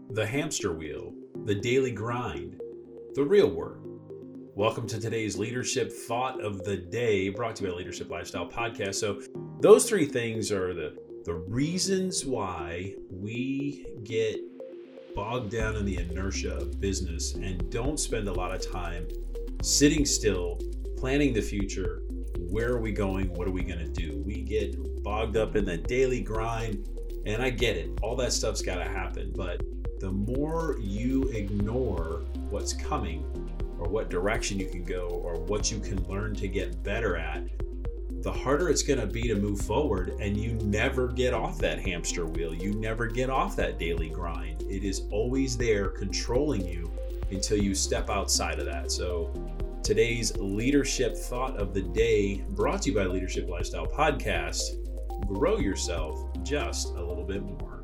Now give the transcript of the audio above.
the hamster wheel, the daily grind, the real work. Welcome to today's Leadership Thought of the Day, brought to you by Leadership Lifestyle Podcast. So those three things are the reasons why we get bogged down in the inertia of business and don't spend a lot of time sitting still, planning the future. Where are we going? What are we going to do? We get bogged up in the daily grind, and I get it. All that stuff's got to happen. But the more you ignore what's coming or what direction you can go or what you can learn to get better at, the harder it's going to be to move forward, and you never get off that hamster wheel. You never get off that daily grind. It is always there controlling you until you step outside of that. So today's Leadership Thought of the Day, brought to you by Leadership Lifestyle Podcast: grow yourself just a little bit more.